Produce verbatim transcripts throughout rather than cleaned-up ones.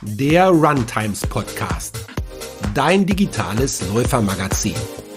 der Runtimes Podcast, dein digitales Läufermagazin.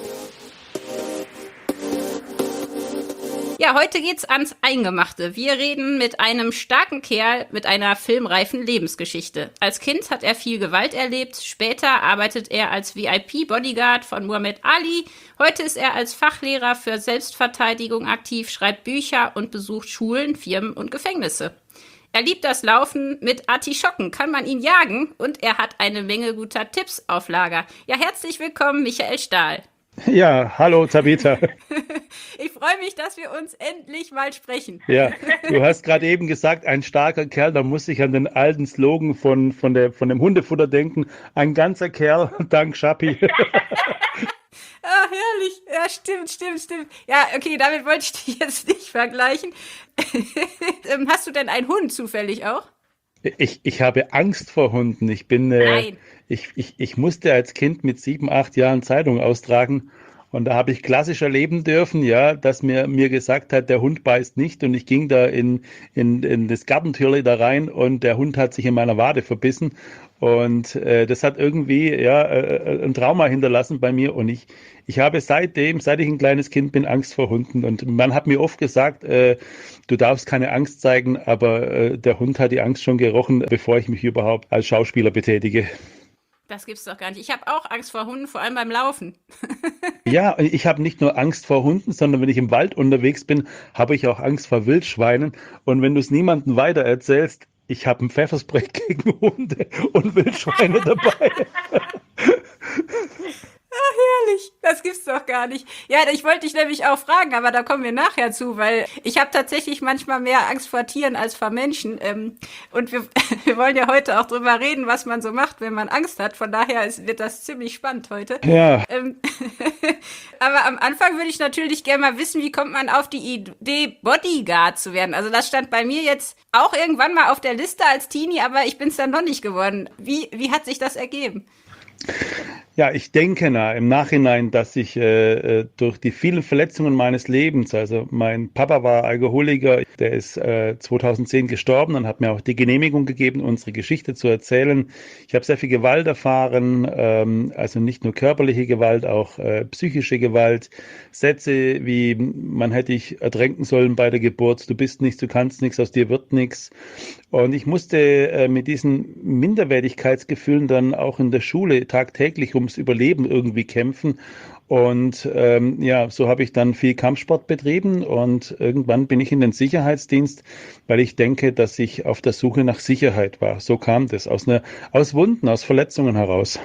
Ja, heute geht's ans Eingemachte. Wir reden mit einem starken Kerl mit einer filmreifen Lebensgeschichte. Als Kind hat er viel Gewalt erlebt. Später arbeitet er als V I P-Bodyguard von Muhammad Ali. Heute ist er als Fachlehrer für Selbstverteidigung aktiv, schreibt Bücher und besucht Schulen, Firmen und Gefängnisse. Er liebt das Laufen mit Artischocken, kann man ihn jagen, und er hat eine Menge guter Tipps auf Lager. Ja, herzlich willkommen, Michael Stahl. Ja, hallo Tabitha. Ich freue mich, dass wir uns endlich mal sprechen. Ja, du hast gerade eben gesagt, ein starker Kerl, da muss ich an den alten Slogan von, von, der, von dem Hundefutter denken. Ein ganzer Kerl, dank Schappi. Ah, herrlich. Ja, stimmt, stimmt, stimmt. Ja, okay, damit wollte ich dich jetzt nicht vergleichen. Hast du denn einen Hund zufällig auch? Ich, ich habe Angst vor Hunden. Ich bin, äh, Nein. ich, ich, ich musste als Kind mit sieben, acht Jahren Zeitung austragen. Und da habe ich klassisch erleben dürfen, ja, dass mir, mir gesagt hat, der Hund beißt nicht. Und ich ging da in, in, in das Gartentürli da rein und der Hund hat sich in meiner Wade verbissen. Und äh, das hat irgendwie ja äh, ein Trauma hinterlassen bei mir. Und ich, ich habe seitdem, seit ich ein kleines Kind bin, Angst vor Hunden. Und man hat mir oft gesagt, äh, du darfst keine Angst zeigen, aber äh, der Hund hat die Angst schon gerochen, bevor ich mich überhaupt als Schauspieler betätige. Das gibt's doch gar nicht. Ich habe auch Angst vor Hunden, vor allem beim Laufen. Ja, ich habe nicht nur Angst vor Hunden, sondern wenn ich im Wald unterwegs bin, habe ich auch Angst vor Wildschweinen. Und wenn du es niemandem weiter erzählst, ich habe ein Pfefferspray gegen Hunde und Wildschweine dabei. Ach, herrlich. Das gibt's doch gar nicht. Ja, ich wollte dich nämlich auch fragen, aber da kommen wir nachher zu, weil ich habe tatsächlich manchmal mehr Angst vor Tieren als vor Menschen. Ähm, und wir, wir wollen ja heute auch drüber reden, was man so macht, wenn man Angst hat. Von daher ist, wird das ziemlich spannend heute. Ja. Ähm, aber am Anfang würde ich natürlich gerne mal wissen, wie kommt man auf die Idee, Bodyguard zu werden? Also das stand bei mir jetzt auch irgendwann mal auf der Liste als Teenie, aber ich bin es dann noch nicht geworden. Wie, wie hat sich das ergeben? Ja, ich denke na, im Nachhinein, dass ich äh, durch die vielen Verletzungen meines Lebens, also mein Papa war Alkoholiker, der ist äh, zweitausendzehn gestorben und hat mir auch die Genehmigung gegeben, unsere Geschichte zu erzählen. Ich habe sehr viel Gewalt erfahren, ähm, also nicht nur körperliche Gewalt, auch äh, psychische Gewalt. Sätze wie, man hätte dich ertränken sollen bei der Geburt, du bist nichts, du kannst nichts, aus dir wird nichts. Und ich musste äh, mit diesen Minderwertigkeitsgefühlen dann auch in der Schule tagtäglich ums Überleben irgendwie kämpfen. Und ähm, ja, so habe ich dann viel Kampfsport betrieben und irgendwann bin ich in den Sicherheitsdienst, weil ich denke, dass ich auf der Suche nach Sicherheit war. So kam das aus einer, aus Wunden, aus Verletzungen heraus.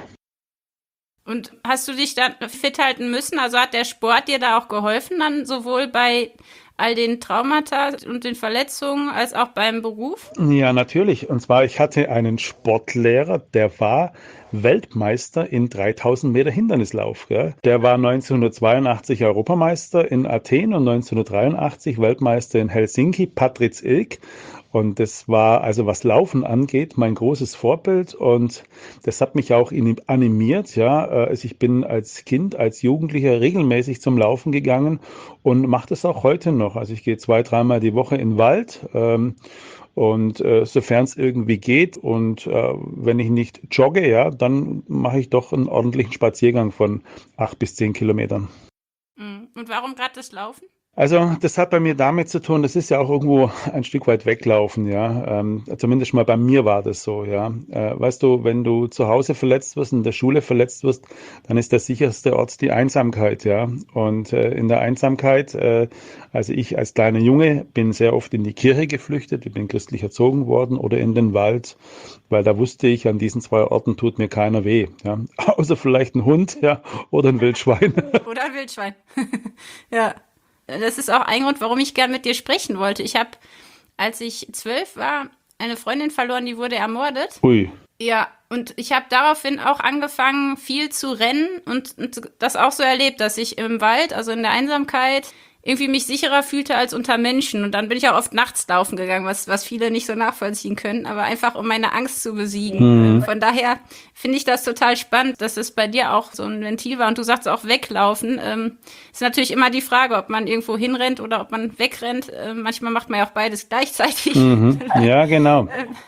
Und hast du dich dann fit halten müssen? Also hat der Sport dir da auch geholfen, dann sowohl bei all den Traumata und den Verletzungen als auch beim Beruf? Ja, natürlich. Und zwar, ich hatte einen Sportlehrer, der war Weltmeister in dreitausend Meter Hindernislauf. Gell? Der war neunzehnhundertzweiundachtzig Europameister in Athen und neunzehnhundertdreiundachtzig Weltmeister in Helsinki, Patriz Ilk. Und das war, also was Laufen angeht, mein großes Vorbild. Und das hat mich auch animiert. Ja, also ich bin als Kind, als Jugendlicher regelmäßig zum Laufen gegangen und mache das auch heute noch. Also ich gehe zwei, dreimal die Woche in den Wald. Ähm, Und äh, sofern es irgendwie geht und äh, wenn ich nicht jogge, ja, dann mache ich doch einen ordentlichen Spaziergang von acht bis zehn Kilometern. Und warum gerade das Laufen? Also das hat bei mir damit zu tun, das ist ja auch irgendwo ein Stück weit weglaufen, ja. Ähm, zumindest mal bei mir war das so, ja. Äh, weißt du, wenn du zu Hause verletzt wirst, in der Schule verletzt wirst, dann ist der sicherste Ort die Einsamkeit, ja. Und äh, in der Einsamkeit, äh, also ich als kleiner Junge bin sehr oft in die Kirche geflüchtet, ich bin christlich erzogen worden oder in den Wald, weil da wusste ich, an diesen zwei Orten tut mir keiner weh, ja. Außer vielleicht ein Hund, ja, oder ein Wildschwein. Oder ein Wildschwein, ja. Das ist auch ein Grund, warum ich gern mit dir sprechen wollte. Ich habe, als ich zwölf war, eine Freundin verloren, die wurde ermordet. Ui. Ja, und ich habe daraufhin auch angefangen, viel zu rennen und, und das auch so erlebt, dass ich im Wald, also in der Einsamkeit, irgendwie mich sicherer fühlte als unter Menschen. Und dann bin ich auch oft nachts laufen gegangen, was, was viele nicht so nachvollziehen können, aber einfach, um meine Angst zu besiegen. Mhm. Von daher finde ich das total spannend, dass es bei dir auch so ein Ventil war. Und du sagst auch weglaufen. Ähm, ist natürlich immer die Frage, ob man irgendwo hinrennt oder ob man wegrennt. Äh, manchmal macht man ja auch beides gleichzeitig. Mhm. Ja, genau.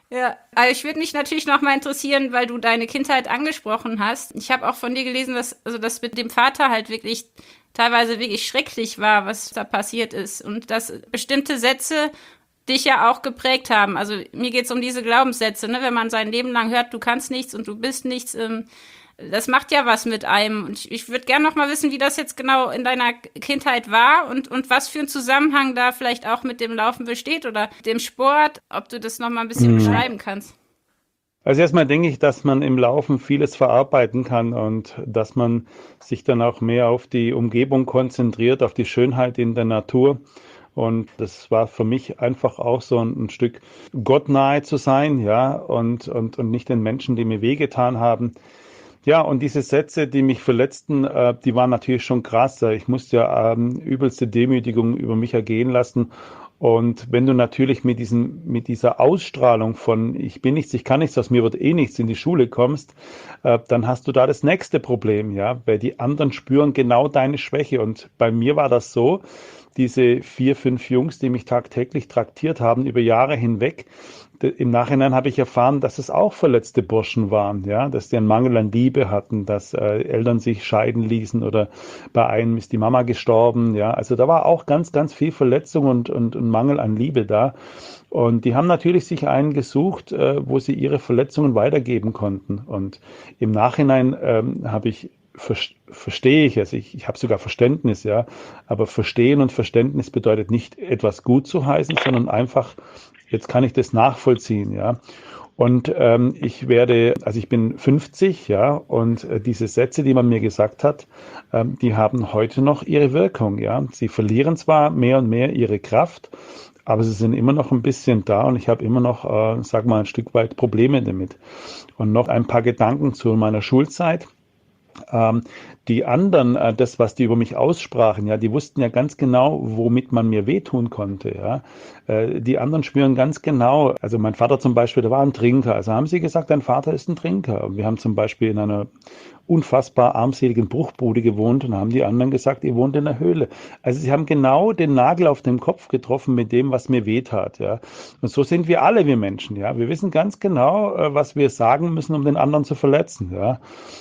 Ja, aber ich würde mich natürlich noch mal interessieren, weil du deine Kindheit angesprochen hast. Ich habe auch von dir gelesen, dass also das mit dem Vater halt wirklich teilweise wirklich schrecklich war, was da passiert ist und dass bestimmte Sätze dich ja auch geprägt haben. Also mir geht's um diese Glaubenssätze, ne? Wenn man sein Leben lang hört, du kannst nichts und du bist nichts, ähm, das macht ja was mit einem. Und ich, ich würde gerne noch mal wissen, wie das jetzt genau in deiner Kindheit war und, und was für ein Zusammenhang da vielleicht auch mit dem Laufen besteht oder dem Sport, ob du das noch mal ein bisschen mhm. beschreiben kannst. Also erstmal denke ich, dass man im Laufen vieles verarbeiten kann und dass man sich dann auch mehr auf die Umgebung konzentriert, auf die Schönheit in der Natur. Und das war für mich einfach auch so ein, ein Stück gottnahe zu sein, ja, und, und, und nicht den Menschen, die mir wehgetan haben. Ja, und diese Sätze, die mich verletzten, äh, die waren natürlich schon krass. Ich musste ja ähm, übelste Demütigung über mich ergehen lassen. Und wenn du natürlich mit diesem, mit dieser Ausstrahlung von ich bin nichts, ich kann nichts, aus mir wird eh nichts in die Schule kommst, äh, dann hast du da das nächste Problem, ja, weil die anderen spüren genau deine Schwäche. Und bei mir war das so, diese vier, fünf Jungs, die mich tagtäglich traktiert haben über Jahre hinweg. Im Nachhinein habe ich erfahren, dass es auch verletzte Burschen waren, ja, dass die einen Mangel an Liebe hatten, dass äh, Eltern sich scheiden ließen oder bei einem ist die Mama gestorben, ja. Also da war auch ganz, ganz viel Verletzung und, und, und Mangel an Liebe da. Und die haben natürlich sich einen gesucht, äh, wo sie ihre Verletzungen weitergeben konnten. Und im Nachhinein ähm, habe ich verstehe ich es, ich, ich habe sogar Verständnis, ja, aber Verstehen und Verständnis bedeutet nicht etwas gut zu heißen, sondern einfach, jetzt kann ich das nachvollziehen, ja. Und ähm, ich werde, also ich bin fünfzig, ja, und äh, diese Sätze, die man mir gesagt hat, ähm, die haben heute noch ihre Wirkung, ja. Sie verlieren zwar mehr und mehr ihre Kraft, aber sie sind immer noch ein bisschen da und ich habe immer noch, äh, sag mal, ein Stück weit Probleme damit. Und noch ein paar Gedanken zu meiner Schulzeit. Ähm, die anderen, äh, das, was die über mich aussprachen, ja, die wussten ja ganz genau, womit man mir wehtun konnte, ja. Äh, die anderen spüren ganz genau, also mein Vater zum Beispiel, der war ein Trinker, also haben sie gesagt, dein Vater ist ein Trinker. Wir haben zum Beispiel in einer unfassbar armseligen Bruchbude gewohnt und haben die anderen gesagt, ihr wohnt in der Höhle. Also sie haben genau den Nagel auf den Kopf getroffen mit dem, was mir wehtat, ja. Und so sind wir alle, wir Menschen, ja. Wir wissen ganz genau, was wir sagen müssen, um den anderen zu verletzen, ja.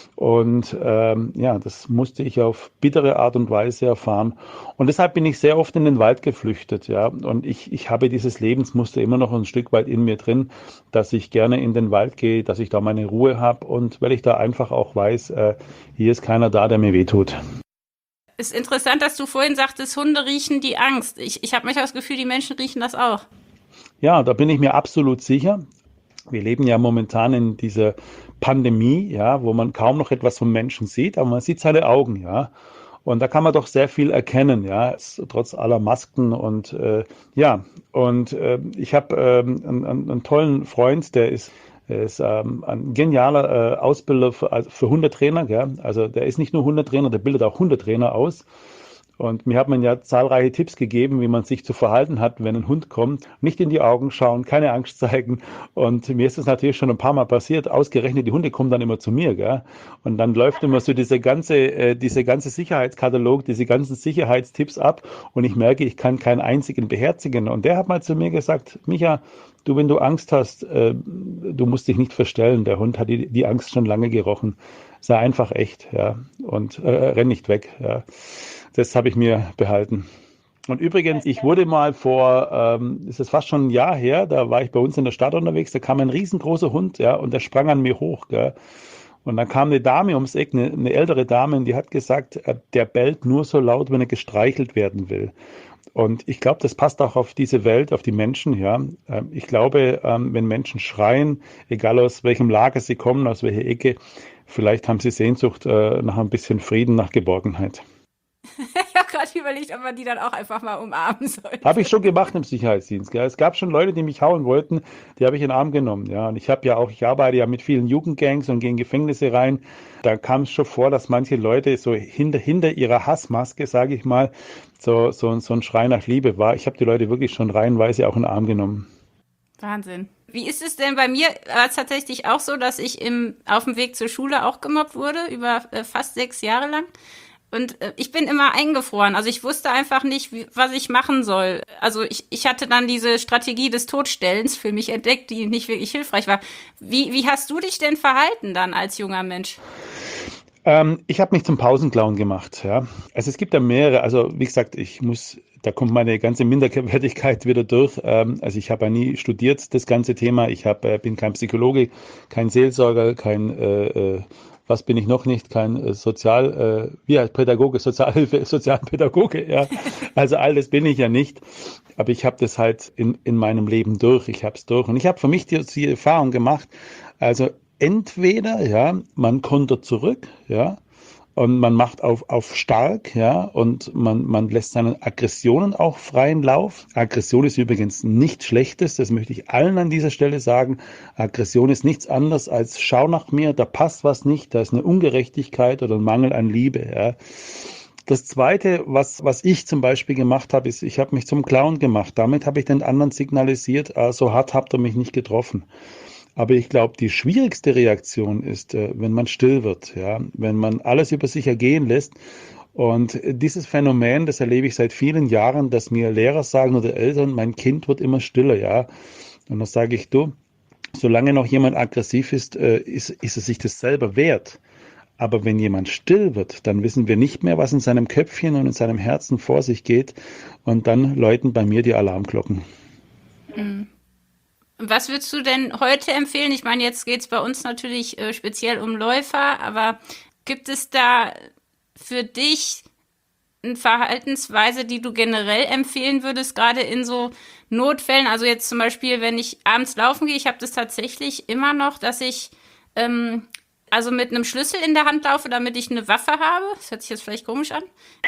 Und ähm, ja, das musste ich auf bittere Art und Weise erfahren. Und deshalb bin ich sehr oft in den Wald geflüchtet, ja. Und ich, ich habe dieses Lebensmuster immer noch ein Stück weit in mir drin, dass ich gerne in den Wald gehe, dass ich da meine Ruhe habe und weil ich da einfach auch weiß, äh, hier ist keiner da, der mir wehtut. Ist interessant, dass du vorhin sagtest, Hunde riechen die Angst. Ich, ich habe manchmal das Gefühl, die Menschen riechen das auch. Ja, da bin ich mir absolut sicher. Wir leben ja momentan in dieser Pandemie, ja, wo man kaum noch etwas vom Menschen sieht, aber man sieht seine Augen, ja. Und da kann man doch sehr viel erkennen, ja, trotz aller Masken und äh, ja. Und äh, ich habe ähm, einen, einen tollen Freund, der ist Er ist ähm, ein genialer äh, Ausbilder für, also für Hundetrainer. Gell? Also der ist nicht nur Hundetrainer, der bildet auch Hundetrainer aus. Und mir hat man ja zahlreiche Tipps gegeben, wie man sich zu verhalten hat, wenn ein Hund kommt. Nicht in die Augen schauen, keine Angst zeigen. Und mir ist das natürlich schon ein paar Mal passiert. Ausgerechnet, die Hunde kommen dann immer zu mir. Gell? Und dann läuft immer so diese ganze, äh, diese ganze Sicherheitskatalog, diese ganzen Sicherheitstipps ab. Und ich merke, ich kann keinen einzigen beherzigen. Und der hat mal zu mir gesagt, Micha, du, wenn du Angst hast, äh, du musst dich nicht verstellen. Der Hund hat die, die Angst schon lange gerochen. Sei einfach echt, ja. Und äh, renn nicht weg, ja. Das habe ich mir behalten. Und übrigens, ich wurde mal vor, ähm, ist es fast schon ein Jahr her, da war ich bei uns in der Stadt unterwegs, da kam ein riesengroßer Hund, ja, und der sprang an mir hoch, gell. Und dann kam eine Dame ums Eck, eine, eine ältere Dame, und die hat gesagt, äh, der bellt nur so laut, wenn er gestreichelt werden will. Und ich glaube, das passt auch auf diese Welt, auf die Menschen, ja. Ähm, ich glaube, ähm, wenn Menschen schreien, egal aus welchem Lager sie kommen, aus welcher Ecke, vielleicht haben sie Sehnsucht äh, nach ein bisschen Frieden, nach Geborgenheit. Ich habe gerade überlegt, ob man die dann auch einfach mal umarmen soll. Habe ich schon gemacht im Sicherheitsdienst. Gell? Es gab schon Leute, die mich hauen wollten, die habe ich in den Arm genommen. Ja, und ich habe ja auch, ich arbeite ja mit vielen Jugendgangs und gehe in Gefängnisse rein. Da kam es schon vor, dass manche Leute so hinter, hinter ihrer Hassmaske, sage ich mal, so, so, so ein Schrei nach Liebe war. Ich habe die Leute wirklich schon reihenweise auch in den Arm genommen. Wahnsinn. Wie ist es denn bei mir? War es tatsächlich auch so, dass ich im, auf dem Weg zur Schule auch gemobbt wurde, über äh, fast sechs Jahre lang. Und äh, ich bin immer eingefroren. Also ich wusste einfach nicht, wie, was ich machen soll. Also ich, ich hatte dann diese Strategie des Totstellens für mich entdeckt, die nicht wirklich hilfreich war. Wie, wie hast du dich denn verhalten dann als junger Mensch? Ähm, ich habe mich zum Pausenclown gemacht, ja. Also es gibt da mehrere, also wie gesagt, ich muss, da kommt meine ganze Minderwertigkeit wieder durch. Ähm, also ich habe ja nie studiert, das ganze Thema. Ich hab, äh, bin kein Psychologe, kein Seelsorger, kein, äh, äh, was bin ich noch nicht, kein äh, Sozial, äh, wie heißt Pädagoge, Sozialhilfe, Sozialpädagoge, ja. Also all das bin ich ja nicht. Aber ich habe das halt in, in meinem Leben durch. Ich habe es durch. Und ich habe für mich die, die Erfahrung gemacht, also entweder, ja, man kontert zurück, ja, und man macht auf, auf stark, ja, und man, man lässt seine Aggressionen auch freien Lauf. Aggression ist übrigens nichts Schlechtes, das möchte ich allen an dieser Stelle sagen. Aggression ist nichts anderes als schau nach mir, da passt was nicht, da ist eine Ungerechtigkeit oder ein Mangel an Liebe, ja. Das Zweite, was, was ich zum Beispiel gemacht habe, ist, ich habe mich zum Clown gemacht. Damit habe ich den anderen signalisiert, äh, so hart habt ihr mich nicht getroffen. Aber ich glaube, die schwierigste Reaktion ist, äh, wenn man still wird, ja, wenn man alles über sich ergehen lässt. Und dieses Phänomen, das erlebe ich seit vielen Jahren, dass mir Lehrer sagen oder Eltern, mein Kind wird immer stiller, ja. Und dann sage ich, du, solange noch jemand aggressiv ist, äh, ist, ist es sich das selber wert. Aber wenn jemand still wird, dann wissen wir nicht mehr, was in seinem Köpfchen und in seinem Herzen vor sich geht. Und dann läuten bei mir die Alarmglocken. Mhm. Was würdest du denn heute empfehlen? Ich meine, jetzt geht es bei uns natürlich äh, speziell um Läufer, aber gibt es da für dich eine Verhaltensweise, die du generell empfehlen würdest, gerade in so Notfällen? Also jetzt zum Beispiel, wenn ich abends laufen gehe, ich habe das tatsächlich immer noch, dass ich ähm, also mit einem Schlüssel in der Hand laufe, damit ich eine Waffe habe. Das hört sich jetzt vielleicht komisch an.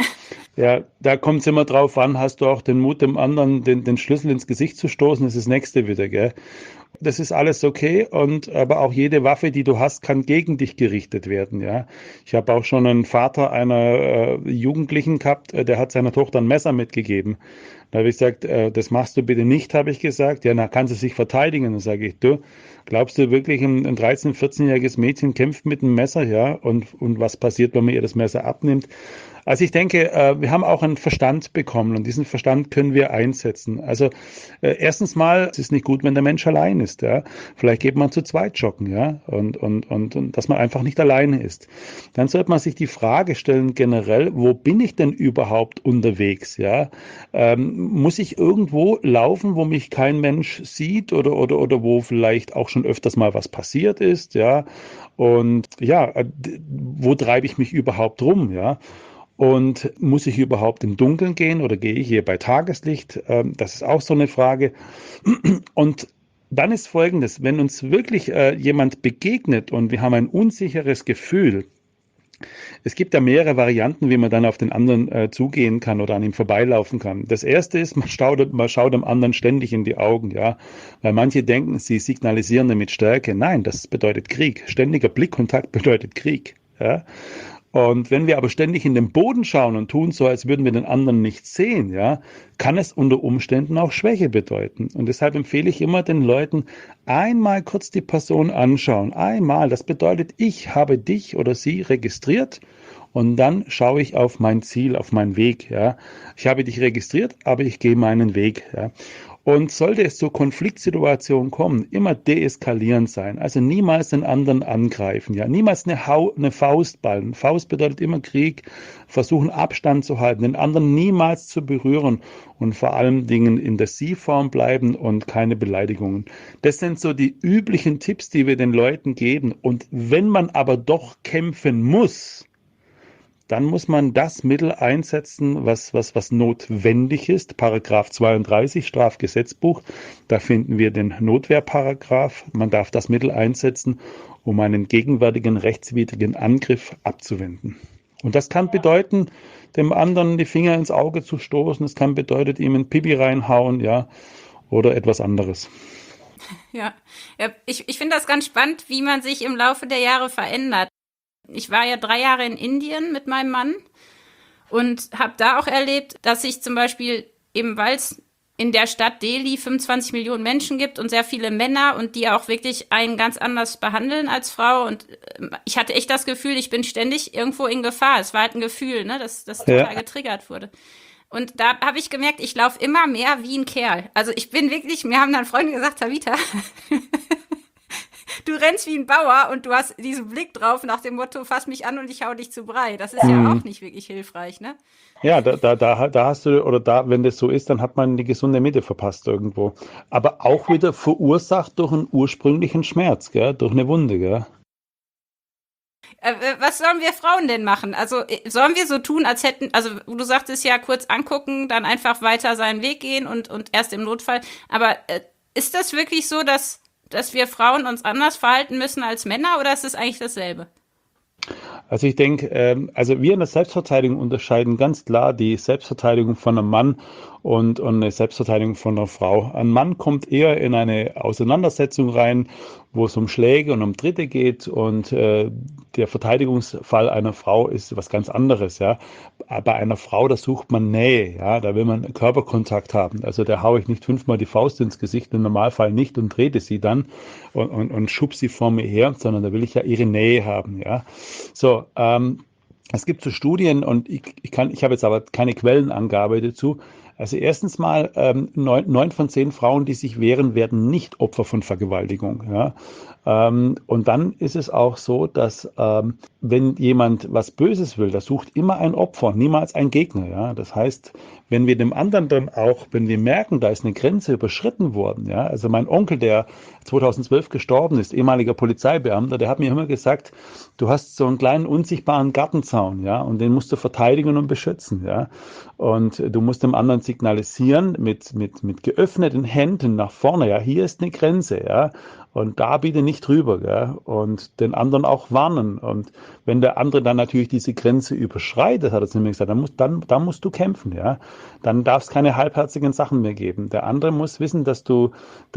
Ja, da kommt es immer drauf an, hast du auch den Mut, dem anderen den, den Schlüssel ins Gesicht zu stoßen, das ist das Nächste wieder, gell? Das ist alles okay, und aber auch jede Waffe, die du hast, kann gegen dich gerichtet werden, ja. Ich habe auch schon einen Vater einer äh, Jugendlichen gehabt, äh, der hat seiner Tochter ein Messer mitgegeben. Da habe ich gesagt, äh, das machst du bitte nicht, habe ich gesagt. Ja, na, kann sie sich verteidigen? Dann sage ich, du, glaubst du wirklich, ein, ein dreizehn-, vierzehnjähriges Mädchen kämpft mit einem Messer, ja? Und, und was passiert, wenn man ihr das Messer abnimmt? Also ich denke, äh, wir haben auch einen Verstand bekommen, und diesen Verstand können wir einsetzen. Also äh, erstens mal, es ist nicht gut, wenn der Mensch allein ist, ja. Vielleicht geht man zu zweit joggen, ja, und, und, und, und dass man einfach nicht alleine ist. Dann sollte man sich die Frage stellen, generell, wo bin ich denn überhaupt unterwegs, ja? Ähm, muss ich irgendwo laufen, wo mich kein Mensch sieht, oder, oder, oder wo vielleicht auch schon öfters mal was passiert ist, ja? Und ja, äh, wo treibe ich mich überhaupt rum, ja? Und muss ich überhaupt im Dunkeln gehen oder gehe ich hier bei Tageslicht? Ähm, das ist auch so eine Frage. Und dann ist Folgendes: Wenn uns wirklich äh, jemand begegnet und wir haben ein unsicheres Gefühl, es gibt da mehrere Varianten, wie man dann auf den anderen äh, zugehen kann oder an ihm vorbeilaufen kann. Das erste ist, man schaut, man schaut dem anderen ständig in die Augen, ja, weil manche denken, sie signalisieren damit Stärke. Nein, das bedeutet Krieg. Ständiger Blickkontakt bedeutet Krieg, ja. Und wenn wir aber ständig in den Boden schauen und tun so, als würden wir den anderen nicht sehen, ja, kann es unter Umständen auch Schwäche bedeuten. Und deshalb empfehle ich immer den Leuten, einmal kurz die Person anschauen. Einmal, das bedeutet, ich habe dich oder sie registriert, und dann schaue ich auf mein Ziel, auf meinen Weg, ja. Ich habe dich registriert, aber ich gehe meinen Weg, ja. Und sollte es zu Konfliktsituationen kommen, immer deeskalierend sein. Also niemals den anderen angreifen, ja. Niemals eine, Hau eine Faust ballen. Faust bedeutet immer Krieg. Versuchen, Abstand zu halten, den anderen niemals zu berühren, und vor allen Dingen in der Sie-Form bleiben und keine Beleidigungen. Das sind so die üblichen Tipps, die wir den Leuten geben. Und wenn man aber doch kämpfen muss, dann muss man das Mittel einsetzen, was, was, was notwendig ist. Paragraph zweiunddreißig Strafgesetzbuch, da finden wir den Notwehrparagraph. Man darf das Mittel einsetzen, um einen gegenwärtigen rechtswidrigen Angriff abzuwenden. Und das kann bedeuten, dem anderen die Finger ins Auge zu stoßen. Es kann bedeuten, ihm ein Pipi reinhauen, ja, oder etwas anderes. Ja, ja ich, ich finde das ganz spannend, wie man sich im Laufe der Jahre verändert. Ich war ja drei Jahre in Indien mit meinem Mann und habe da auch erlebt, dass ich zum Beispiel, eben weil es in der Stadt Delhi fünfundzwanzig Millionen Menschen gibt und sehr viele Männer und die auch wirklich einen ganz anders behandeln als Frau. Und ich hatte echt das Gefühl, ich bin ständig irgendwo in Gefahr. Es war halt ein Gefühl, ne, dass das total ja. getriggert wurde. Und da habe ich gemerkt, ich laufe immer mehr wie ein Kerl. Also ich bin wirklich, mir haben dann Freunde gesagt, Tabitha, du rennst wie ein Bauer und du hast diesen Blick drauf nach dem Motto, fass mich an und ich hau dich zu Brei. Das ist mhm. ja auch nicht wirklich hilfreich, ne? Ja, da, da, da, da hast du, oder da, wenn das so ist, dann hat man die gesunde Mitte verpasst irgendwo. Aber auch wieder verursacht durch einen ursprünglichen Schmerz, gell? Durch eine Wunde, gell? Äh, was sollen wir Frauen denn machen? Also sollen wir so tun, als hätten, also du sagtest ja kurz angucken, dann einfach weiter seinen Weg gehen und, und erst im Notfall. Aber äh, ist das wirklich so, dass dass wir Frauen uns anders verhalten müssen als Männer, oder ist es eigentlich dasselbe? Also ich denke, ähm, also wir in der Selbstverteidigung unterscheiden ganz klar die Selbstverteidigung von einem Mann und, und eine Selbstverteidigung von einer Frau. Ein Mann kommt eher in eine Auseinandersetzung rein, wo es um Schläge und um Tritte geht, und äh, der Verteidigungsfall einer Frau ist was ganz anderes, ja. Bei einer Frau, da sucht man Nähe, ja, da will man Körperkontakt haben. Also da haue ich nicht fünfmal die Faust ins Gesicht, im Normalfall nicht, und trete sie dann und, und, und schub sie vor mir her, sondern da will ich ja ihre Nähe haben, ja. So, ähm, es gibt so Studien, und ich, ich kann, ich habe jetzt aber keine Quellenangabe dazu. Also erstens mal, ähm, neun, neun von zehn Frauen, die sich wehren, werden nicht Opfer von Vergewaltigung. Ja? Ähm, und dann ist es auch so, dass ähm, wenn jemand was Böses will, der sucht immer ein Opfer, niemals ein Gegner. Ja? Das heißt, wenn wir dem anderen dann auch, wenn wir merken, da ist eine Grenze überschritten worden, ja, also mein Onkel, der zweitausendzwölf gestorben ist, ehemaliger Polizeibeamter, der hat mir immer gesagt, du hast so einen kleinen unsichtbaren Gartenzaun, ja, und den musst du verteidigen und beschützen, ja, und du musst dem anderen signalisieren mit mit mit geöffneten Händen nach vorne, ja, hier ist eine Grenze, ja. Und da bitte nicht drüber, gell? Und den anderen auch warnen. Und wenn der andere dann natürlich diese Grenze überschreitet, hat er zu mir gesagt, dann musst, dann, dann musst du kämpfen, ja. Dann darf es keine halbherzigen Sachen mehr geben. Der andere muss wissen, dass du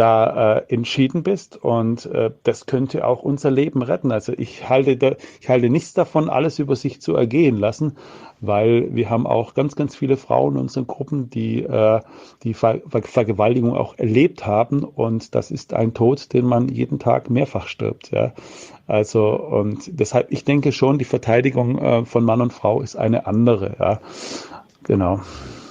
da äh, entschieden bist, und äh, das könnte auch unser Leben retten. Also ich halte, da, ich halte nichts davon, alles über sich zu ergehen lassen, weil wir haben auch ganz, ganz viele Frauen in unseren Gruppen, die äh, die Ver Ver Vergewaltigung auch erlebt haben, und das ist ein Tod, den man jeden Tag mehrfach stirbt, ja. Also, und deshalb, ich denke schon, die Verteidigung äh, von Mann und Frau ist eine andere, ja. Genau.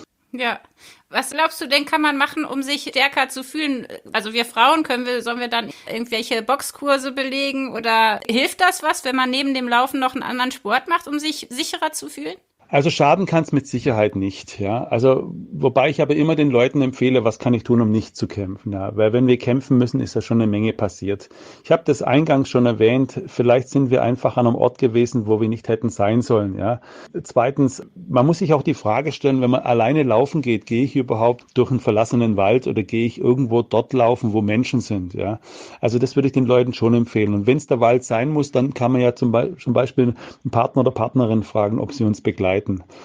Ja. Was glaubst du denn, kann man machen, um sich stärker zu fühlen? Also wir Frauen, können wir, sollen wir dann irgendwelche Boxkurse belegen, oder hilft das was, wenn man neben dem Laufen noch einen anderen Sport macht, um sich sicherer zu fühlen? Also schaden kann es mit Sicherheit nicht, ja. Also, wobei ich aber immer den Leuten empfehle, was kann ich tun, um nicht zu kämpfen, ja. Weil wenn wir kämpfen müssen, ist ja schon eine Menge passiert. Ich habe das eingangs schon erwähnt, vielleicht sind wir einfach an einem Ort gewesen, wo wir nicht hätten sein sollen, ja. Zweitens, man muss sich auch die Frage stellen, wenn man alleine laufen geht, gehe ich überhaupt durch einen verlassenen Wald oder gehe ich irgendwo dort laufen, wo Menschen sind, ja. Also das würde ich den Leuten schon empfehlen. Und wenn es der Wald sein muss, dann kann man ja zum, Be- zum Beispiel einen Partner oder Partnerin fragen, ob sie uns begleiten.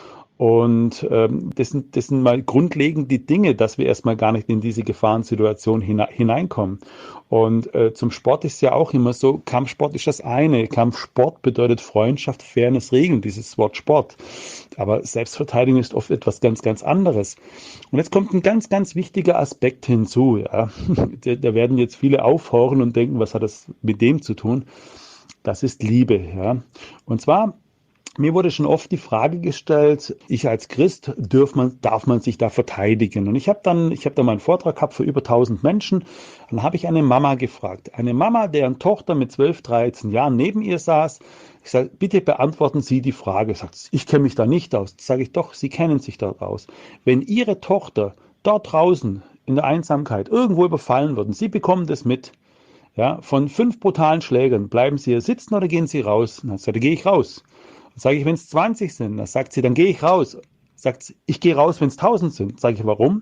Und ähm, das sind, das sind mal grundlegend die Dinge, dass wir erstmal gar nicht in diese Gefahrensituation hine hineinkommen. Und äh, zum Sport ist ja auch immer so, Kampfsport ist das eine. Kampfsport bedeutet Freundschaft, Fairness, Regeln, dieses Wort Sport. Aber Selbstverteidigung ist oft etwas ganz, ganz anderes. Und jetzt kommt ein ganz, ganz wichtiger Aspekt hinzu. Ja. Da, da werden jetzt viele aufhorchen und denken, was hat das mit dem zu tun? Das ist Liebe. Ja. Und zwar, mir wurde schon oft die Frage gestellt, ich als Christ, darf man, darf man sich da verteidigen? Und ich habe dann, ich habe dann mal einen Vortrag gehabt für über tausend Menschen. Dann habe ich eine Mama gefragt. Eine Mama, deren Tochter mit zwölf, dreizehn Jahren neben ihr saß. Ich sage, bitte beantworten Sie die Frage. Sagt, ich kenne mich da nicht aus. Sage ich, doch, Sie kennen sich dort aus. Wenn Ihre Tochter dort draußen in der Einsamkeit irgendwo überfallen wird, und Sie bekommen das mit, ja, von fünf brutalen Schlägern, bleiben Sie hier sitzen oder gehen Sie raus? Dann sagt, da gehe ich raus. Sage ich, wenn es zwanzig sind, dann sagt sie, dann gehe ich raus. Sagt sie, ich gehe raus, wenn es tausend sind. Sage ich, warum?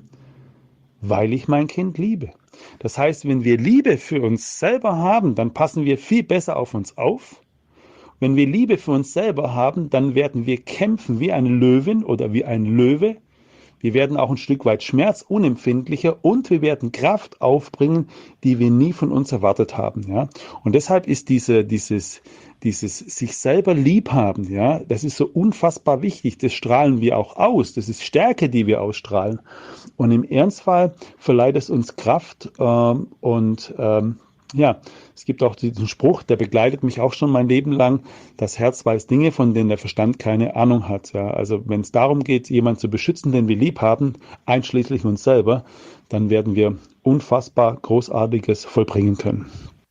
Weil ich mein Kind liebe. Das heißt, wenn wir Liebe für uns selber haben, dann passen wir viel besser auf uns auf. Wenn wir Liebe für uns selber haben, dann werden wir kämpfen wie eine Löwin oder wie ein Löwe. Wir werden auch ein Stück weit schmerzunempfindlicher und wir werden Kraft aufbringen, die wir nie von uns erwartet haben. Ja? Und deshalb ist diese, dieses, dieses sich selber lieb haben, ja, das ist so unfassbar wichtig. Das strahlen wir auch aus. Das ist Stärke, die wir ausstrahlen. Und im Ernstfall verleiht es uns Kraft ähm, und ähm, ja, es gibt auch diesen Spruch, der begleitet mich auch schon mein Leben lang: Das Herz weiß Dinge, von denen der Verstand keine Ahnung hat. Ja, also wenn es darum geht, jemanden zu beschützen, den wir lieb haben, einschließlich uns selber, dann werden wir unfassbar Großartiges vollbringen können.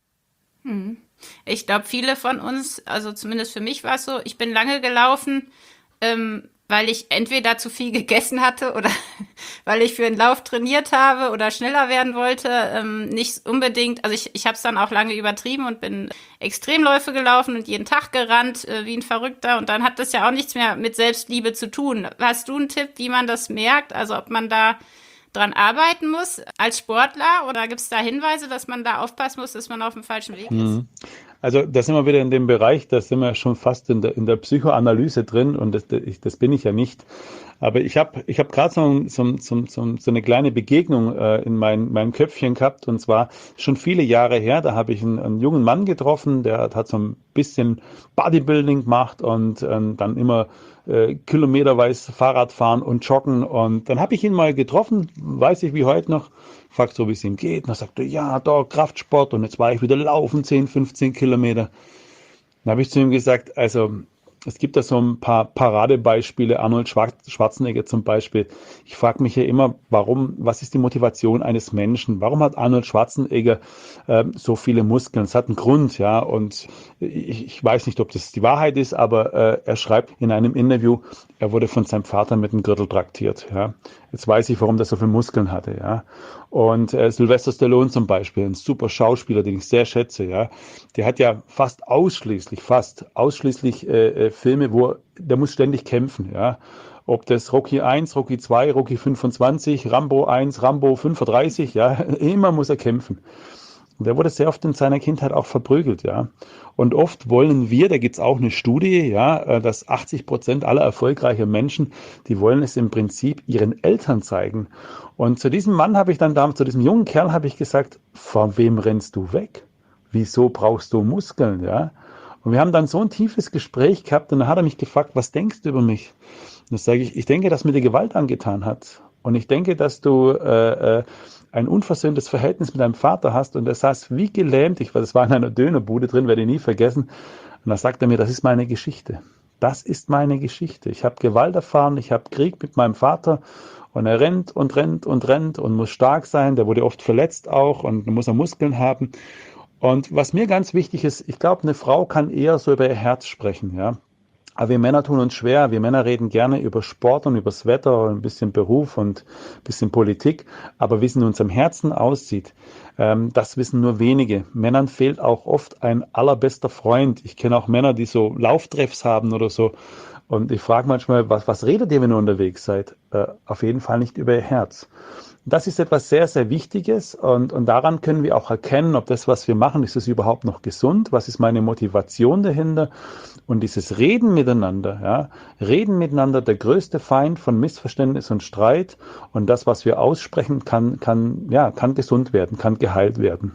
Hm. Ich glaube, viele von uns, also zumindest für mich war es so, ich bin lange gelaufen, ähm, weil ich entweder zu viel gegessen hatte oder weil ich für einen Lauf trainiert habe oder schneller werden wollte. Ähm, nicht unbedingt, also ich, ich habe es dann auch lange übertrieben und bin Extremläufe gelaufen und jeden Tag gerannt äh, wie ein Verrückter. Und dann hat das ja auch nichts mehr mit Selbstliebe zu tun. Hast du einen Tipp, wie man das merkt? Also ob man da dran arbeiten muss als Sportler, oder gibt es da Hinweise, dass man da aufpassen muss, dass man auf dem falschen Weg ist? Mhm. Also da sind wir wieder in dem Bereich, da sind wir schon fast in der, in der Psychoanalyse drin und das, das bin ich ja nicht. Aber ich habe ich hab gerade so, so, so, so, so eine kleine Begegnung äh, in mein, meinem Köpfchen gehabt, und zwar schon viele Jahre her. Da habe ich einen, einen jungen Mann getroffen, der hat so ein bisschen Bodybuilding gemacht und ähm, dann immer äh, kilometerweise Fahrrad fahren und joggen. Und dann habe ich ihn mal getroffen, weiß ich wie heute noch, fragt so, wie es ihm geht. Und dann sagt er, ja, da Kraftsport, und jetzt war ich wieder laufen, zehn, fünfzehn Kilometer. Dann habe ich zu ihm gesagt, also es gibt da so ein paar Paradebeispiele, Arnold Schwarzenegger zum Beispiel. Ich frage mich ja immer, warum, was ist die Motivation eines Menschen? Warum hat Arnold Schwarzenegger äh, so viele Muskeln? Es hat einen Grund, ja. Und ich, ich weiß nicht, ob das die Wahrheit ist, aber äh, er schreibt in einem Interview, er wurde von seinem Vater mit einem Gürtel traktiert, ja. Jetzt weiß ich, warum der so viele Muskeln hatte, ja. Und äh, Sylvester Stallone zum Beispiel, ein super Schauspieler, den ich sehr schätze, ja. Der hat ja fast ausschließlich, fast ausschließlich äh, Filme, wo der muss ständig kämpfen, ja. Ob das Rocky eins, Rocky zwei, Rocky fünfundzwanzig, Rambo eins, Rambo fünfunddreißig, ja, immer muss er kämpfen. Und der wurde sehr oft in seiner Kindheit auch verprügelt, ja. Und oft wollen wir, da gibt's auch eine Studie, ja, dass achtzig Prozent aller erfolgreichen Menschen, die wollen es im Prinzip ihren Eltern zeigen. Und zu diesem Mann habe ich dann damals, zu diesem jungen Kerl habe ich gesagt, vor wem rennst du weg? Wieso brauchst du Muskeln, ja? Und wir haben dann so ein tiefes Gespräch gehabt, und dann hat er mich gefragt, was denkst du über mich? Und dann sage ich, ich denke, dass mir die Gewalt angetan hat. Und ich denke, dass du äh, ein unversöhntes Verhältnis mit deinem Vater hast. Und er saß wie gelähmt. Ich, das war in einer Dönerbude drin, werde ich nie vergessen. Und dann sagt er mir, das ist meine Geschichte. Das ist meine Geschichte. Ich habe Gewalt erfahren, ich habe Krieg mit meinem Vater. Und er rennt und rennt und rennt und muss stark sein. Der wurde oft verletzt auch und muss er Muskeln haben. Und was mir ganz wichtig ist, ich glaube, eine Frau kann eher so über ihr Herz sprechen, ja. Aber wir Männer tun uns schwer. Wir Männer reden gerne über Sport und übers Wetter und ein bisschen Beruf und ein bisschen Politik. Aber wie es in unserem Herzen aussieht, ähm, das wissen nur wenige. Männern fehlt auch oft ein allerbester Freund. Ich kenne auch Männer, die so Lauftreffs haben oder so. Und ich frage manchmal, was, was redet ihr, wenn ihr unterwegs seid? Äh, auf jeden Fall nicht über ihr Herz. Das ist etwas sehr, sehr Wichtiges, und, und daran können wir auch erkennen, ob das, was wir machen, ist es überhaupt noch gesund? Was ist meine Motivation dahinter? Und dieses Reden miteinander, ja, Reden miteinander, der größte Feind von Missverständnis und Streit, und das, was wir aussprechen, kann, kann, ja, kann gesund werden, kann geheilt werden.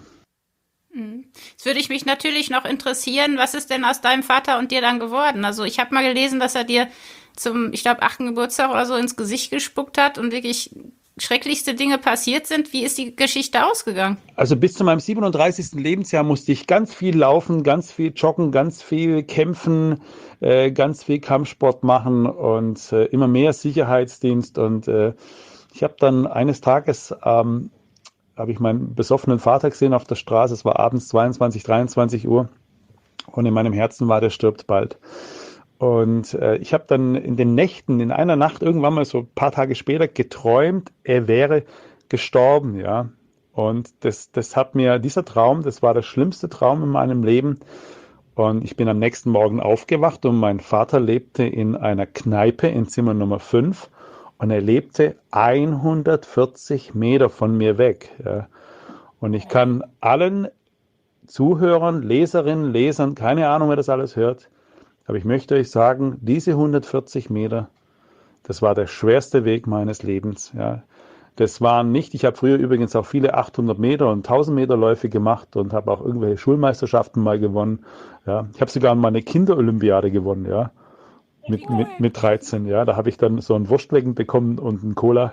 Jetzt würde ich mich natürlich noch interessieren, was ist denn aus deinem Vater und dir dann geworden? Also ich habe mal gelesen, dass er dir zum, ich glaube, achten Geburtstag oder so ins Gesicht gespuckt hat und wirklich schrecklichste Dinge passiert sind. Wie ist die Geschichte ausgegangen? Also bis zu meinem siebenunddreißigsten Lebensjahr musste ich ganz viel laufen, ganz viel joggen, ganz viel kämpfen, äh, ganz viel Kampfsport machen und äh, immer mehr Sicherheitsdienst. Und äh, ich habe dann eines Tages, ähm, habe ich meinen besoffenen Vater gesehen auf der Straße. Es war abends zweiundzwanzig, dreiundzwanzig Uhr, und in meinem Herzen war, der stirbt bald. Und äh, ich habe dann in den Nächten, in einer Nacht irgendwann mal so ein paar Tage später geträumt, er wäre gestorben, ja. Und das, das hat mir, dieser Traum, das war der schlimmste Traum in meinem Leben. Und ich bin am nächsten Morgen aufgewacht, und mein Vater lebte in einer Kneipe in Zimmer Nummer fünf, und er lebte hundertvierzig Meter von mir weg, ja. Und ich kann allen Zuhörern, Leserinnen, Lesern, keine Ahnung, wer das alles hört, aber ich möchte euch sagen, diese hundertvierzig Meter, Das war der schwerste Weg meines Lebens. Ja. Das waren nicht, ich habe früher übrigens auch viele achthundert Meter und tausend Meter Läufe gemacht und habe auch irgendwelche Schulmeisterschaften mal gewonnen. Ja. Ich habe sogar mal eine Kinderolympiade gewonnen, ja. Mit, mit, mit dreizehn, ja. Da habe ich dann so ein Wurstwecken bekommen und einen Cola.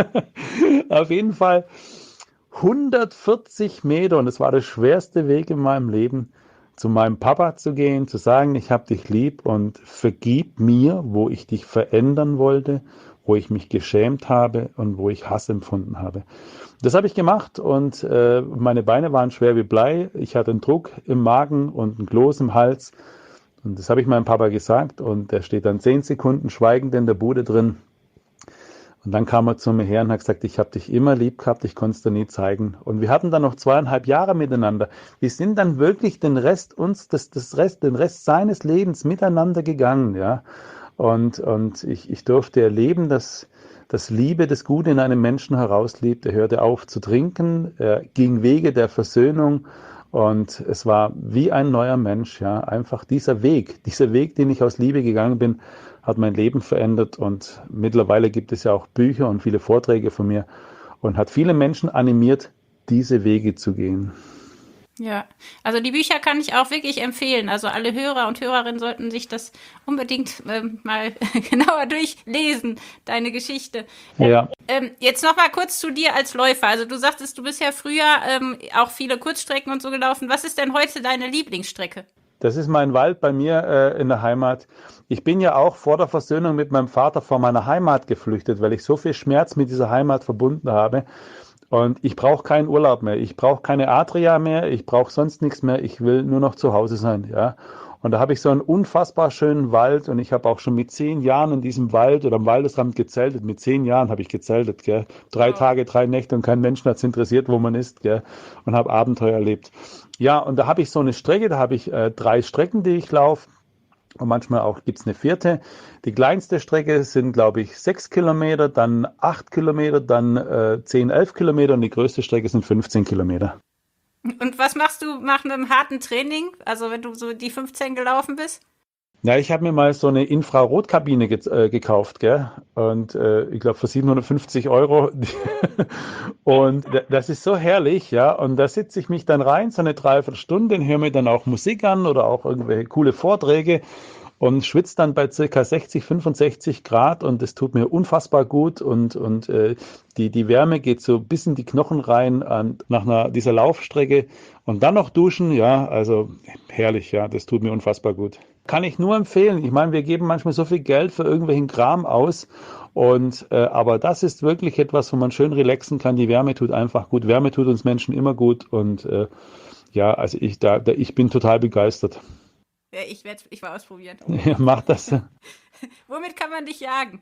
Auf jeden Fall hundertvierzig Meter und es war der schwerste Weg in meinem Leben, zu meinem Papa zu gehen, zu sagen, ich habe dich lieb und vergib mir, wo ich dich verändern wollte, wo ich mich geschämt habe und wo ich Hass empfunden habe. Das habe ich gemacht und äh, meine Beine waren schwer wie Blei. Ich hatte einen Druck im Magen und ein Kloß im Hals. Und das habe ich meinem Papa gesagt und er steht dann zehn Sekunden schweigend in der Bude drin. Und dann kam er zu mir her und hat gesagt, ich habe dich immer lieb gehabt, ich konnte es dir nie zeigen. Und wir hatten dann noch zweieinhalb Jahre miteinander. Wir sind dann wirklich den Rest uns, das, das Rest, den Rest seines Lebens miteinander gegangen, ja. Und, und ich, ich durfte erleben, dass, dass Liebe das Gute in einem Menschen herausliebt. Er hörte auf zu trinken, er ging Wege der Versöhnung und es war wie ein neuer Mensch, ja. Einfach dieser Weg, dieser Weg, den ich aus Liebe gegangen bin, hat mein Leben verändert und mittlerweile gibt es ja auch Bücher und viele Vorträge von mir und hat viele Menschen animiert, diese Wege zu gehen. Ja, also die Bücher kann ich auch wirklich empfehlen. Also alle Hörer und Hörerinnen sollten sich das unbedingt ähm, mal genauer durchlesen, deine Geschichte. Ja. Ähm, jetzt noch mal kurz zu dir als Läufer. Also du sagtest, du bist ja früher ähm, auch viele Kurzstrecken und so gelaufen. Was ist denn heute deine Lieblingsstrecke? Das ist mein Wald bei mir äh, in der Heimat. Ich bin ja auch vor der Versöhnung mit meinem Vater vor meiner Heimat geflüchtet, weil ich so viel Schmerz mit dieser Heimat verbunden habe. Und ich brauche keinen Urlaub mehr. Ich brauche keine Adria mehr. Ich brauche sonst nichts mehr. Ich will nur noch zu Hause sein, ja. Und da habe ich so einen unfassbar schönen Wald und ich habe auch schon mit zehn Jahren in diesem Wald oder am Waldesrand gezeltet. Mit zehn Jahren habe ich gezeltet, gell. Drei Tage, drei Nächte und kein Mensch hat es interessiert, wo man ist, gell. Und habe Abenteuer erlebt. Ja, und da habe ich so eine Strecke, da habe ich äh, drei Strecken, die ich laufe. Und manchmal auch gibt's eine vierte. Die kleinste Strecke sind, glaube ich, sechs Kilometer, dann acht Kilometer, dann äh, zehn, elf Kilometer und die größte Strecke sind fünfzehn Kilometer. Und was machst du nach einem harten Training? Also wenn du so die fünfzehn gelaufen bist? Ja, ich habe mir mal so eine Infrarotkabine ge äh, gekauft, gell? Und äh, ich glaube für siebenhundertfünfzig Euro. Und das ist so herrlich, ja. Und da sitze ich mich dann rein, so eine Dreiviertelstunde, höre mir dann auch Musik an oder auch irgendwelche coole Vorträge und schwitze dann bei circa sechzig, fünfundsechzig Grad und es tut mir unfassbar gut und, und äh, die, die Wärme geht so bis in die Knochen rein an, nach einer, dieser Laufstrecke und dann noch duschen, ja, also herrlich, ja, das tut mir unfassbar gut. Kann ich nur empfehlen. Ich meine, wir geben manchmal so viel Geld für irgendwelchen Kram aus und äh, aber das ist wirklich etwas, wo man schön relaxen kann. Die Wärme tut einfach gut. Wärme tut uns Menschen immer gut und äh, ja, also ich da, da ich bin total begeistert. Ja, ich werde ich mal ausprobieren. Ja, mach das. Womit kann man dich jagen?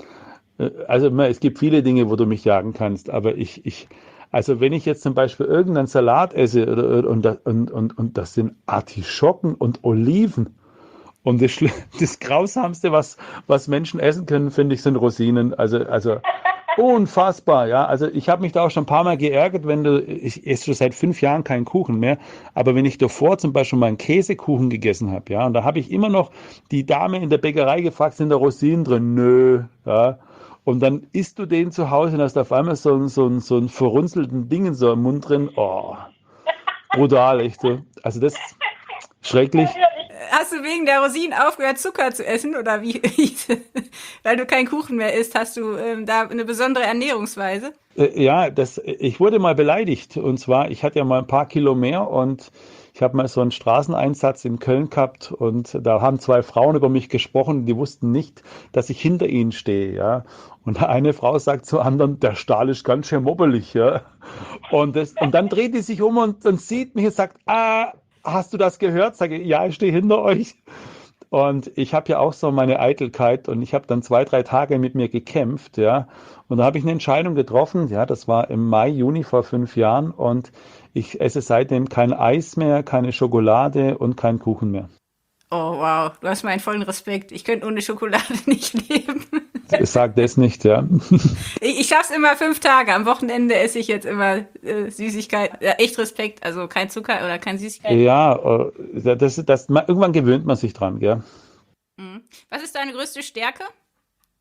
Also es gibt viele Dinge, wo du mich jagen kannst, aber ich, ich also wenn ich jetzt zum Beispiel irgendeinen Salat esse oder, und, und, und, und das sind Artischocken und Oliven. Und das, das Grausamste, was, was Menschen essen können, finde ich, sind Rosinen. Also, also unfassbar, ja. Also ich habe mich da auch schon ein paar Mal geärgert, wenn du, ich esse schon seit fünf Jahren keinen Kuchen mehr, aber wenn ich davor zum Beispiel mal einen Käsekuchen gegessen habe, ja, und da habe ich immer noch die Dame in der Bäckerei gefragt, sind da Rosinen drin? Nö, ja. Und dann isst du den zu Hause und hast auf einmal so, so, so einen verrunzelten Ding in so einem Mund drin. Oh, brutal, echt so. Also das ist schrecklich. Hast du wegen der Rosinen aufgehört, Zucker zu essen oder wie? Weil du keinen Kuchen mehr isst, hast du ähm, da eine besondere Ernährungsweise? Äh, ja, das, ich wurde mal beleidigt. Und zwar, ich hatte ja mal ein paar Kilo mehr und ich habe mal so einen Straßeneinsatz in Köln gehabt und da haben zwei Frauen über mich gesprochen, die wussten nicht, dass ich hinter ihnen stehe, ja. Und eine Frau sagt zur anderen, der Stahl ist ganz schön mobbelig, ja. Und, das, und dann dreht die sich um und, und sieht mich und sagt, ah, hast du das gehört? Sage ich, ja, ich stehe hinter euch. Und ich habe ja auch so meine Eitelkeit und ich habe dann zwei, drei Tage mit mir gekämpft, ja. Und da habe ich eine Entscheidung getroffen, ja, das war im Mai, Juni vor fünf Jahren und ich esse seitdem kein Eis mehr, keine Schokolade und keinen Kuchen mehr. Oh, wow, du hast meinen vollen Respekt. Ich könnte ohne Schokolade nicht leben. Sag das nicht, ja. Ich, ich schaff's immer fünf Tage. Am Wochenende esse ich jetzt immer äh, Süßigkeit. Ja, echt Respekt, also kein Zucker oder kein Süßigkeit. Ja, das, das, irgendwann gewöhnt man sich dran, gell. Was ist deine größte Stärke?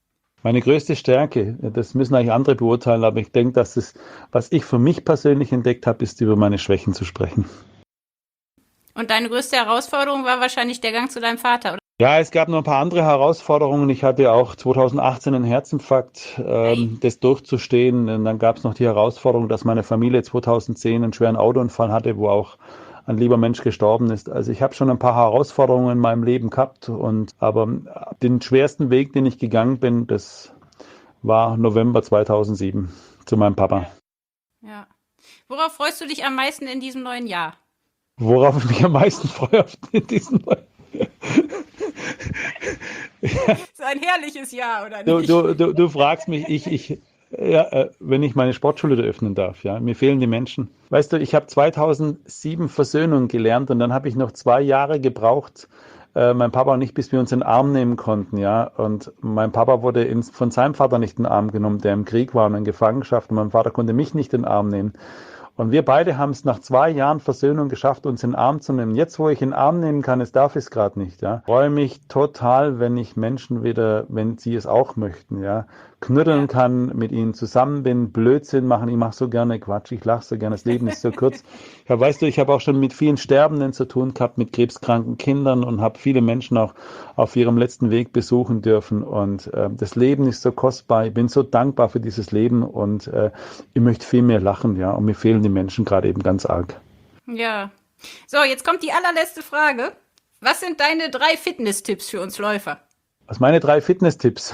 Meine größte Stärke, das müssen eigentlich andere beurteilen, aber ich denke, dass es, was ich für mich persönlich entdeckt habe, ist, über meine Schwächen zu sprechen. Und deine größte Herausforderung war wahrscheinlich der Gang zu deinem Vater, oder? Ja, es gab noch ein paar andere Herausforderungen. Ich hatte auch zweitausendachtzehn einen Herzinfarkt, ähm, das durchzustehen. Und dann gab es noch die Herausforderung, dass meine Familie zweitausendzehn einen schweren Autounfall hatte, wo auch ein lieber Mensch gestorben ist. Also ich habe schon ein paar Herausforderungen in meinem Leben gehabt. Und aber den schwersten Weg, den ich gegangen bin, das war November zweitausendsieben zu meinem Papa. Ja. Worauf freust du dich am meisten in diesem neuen Jahr? Worauf ich mich am meisten freue in diesem neuen Jahr? So ein herrliches Jahr, oder Du, nicht? du, du, du fragst mich, ich, ich, ja, äh, wenn ich meine Sportschule öffnen darf, ja, mir fehlen die Menschen. Weißt du, ich habe zweitausendsieben Versöhnung gelernt und dann habe ich noch zwei Jahre gebraucht, äh, mein Papa und ich, bis wir uns in den Arm nehmen konnten, ja. Und mein Papa wurde in, von seinem Vater nicht in den Arm genommen, der im Krieg war und in Gefangenschaft. Und mein Vater konnte mich nicht in den Arm nehmen. Und wir beide haben es nach zwei Jahren Versöhnung geschafft, uns in den Arm zu nehmen. Jetzt, wo ich in den Arm nehmen kann, es darf ich es gerade nicht. Ja, freue mich total, wenn ich Menschen wieder, wenn sie es auch möchten, ja, knuddeln kann, mit ihnen zusammen bin, Blödsinn machen. Ich mache so gerne Quatsch, ich lache so gerne, das Leben ist so kurz. Ja, weißt du, ich habe auch schon mit vielen Sterbenden zu tun gehabt, mit krebskranken Kindern und habe viele Menschen auch auf ihrem letzten Weg besuchen dürfen. Und äh, das Leben ist so kostbar. Ich bin so dankbar für dieses Leben und äh, ich möchte viel mehr lachen, ja. Und mir fehlen die Menschen gerade eben ganz arg. Ja. So, jetzt kommt die allerletzte Frage. Was sind deine drei Fitness-Tipps für uns Läufer? Was meine drei Fitness-Tipps?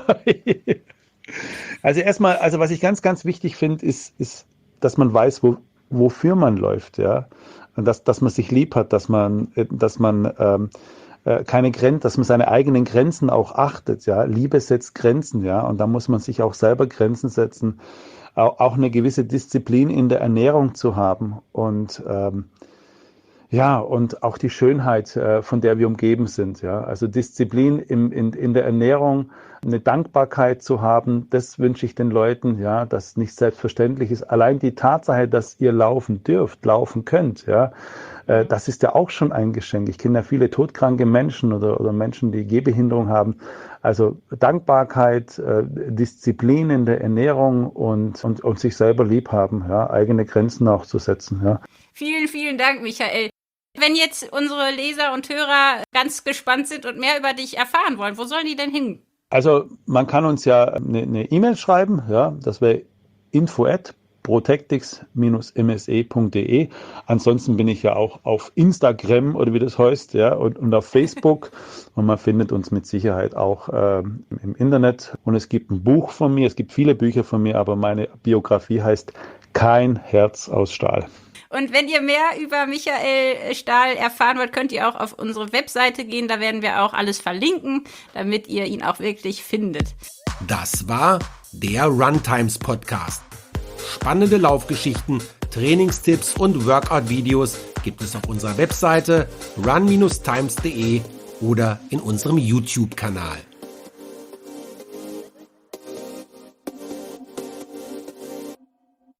Also erstmal, also was ich ganz, ganz wichtig finde, ist, ist, dass man weiß, wo, wofür man läuft, ja. Und dass, dass man sich lieb hat, dass man, dass man ähm, äh, keine Grenzen, dass man seine eigenen Grenzen auch achtet, ja. Liebe setzt Grenzen, ja. Und da muss man sich auch selber Grenzen setzen, auch, auch eine gewisse Disziplin in der Ernährung zu haben und ähm, ja, und auch die Schönheit, äh, von der wir umgeben sind, ja. Also Disziplin im, in, in der Ernährung, eine Dankbarkeit zu haben, das wünsche ich den Leuten, ja, das nicht selbstverständlich ist. Allein die Tatsache, dass ihr laufen dürft, laufen könnt, ja, äh, das ist ja auch schon ein Geschenk. Ich kenne ja viele todkranke Menschen oder, oder Menschen, die Gehbehinderung haben. Also Dankbarkeit, äh, Disziplin in der Ernährung und, und, und sich selber lieb haben, ja, eigene Grenzen auch zu setzen, ja. Vielen, vielen Dank, Michael. Wenn jetzt unsere Leser und Hörer ganz gespannt sind und mehr über dich erfahren wollen, wo sollen die denn hin? Also man kann uns ja eine, eine E-Mail schreiben, ja, das wäre info at protectix dash m s e punkt d e. Ansonsten bin ich ja auch auf Instagram oder wie das heißt, ja, und, und auf Facebook und man findet uns mit Sicherheit auch ähm, im Internet. Und es gibt ein Buch von mir, es gibt viele Bücher von mir, aber meine Biografie heißt Kein Herz aus Stahl. Und wenn ihr mehr über Michael Stahl erfahren wollt, könnt ihr auch auf unsere Webseite gehen. Da werden wir auch alles verlinken, damit ihr ihn auch wirklich findet. Das war der Runtimes Podcast. Spannende Laufgeschichten, Trainingstipps und Workout-Videos gibt es auf unserer Webseite run times punkt de oder in unserem YouTube-Kanal.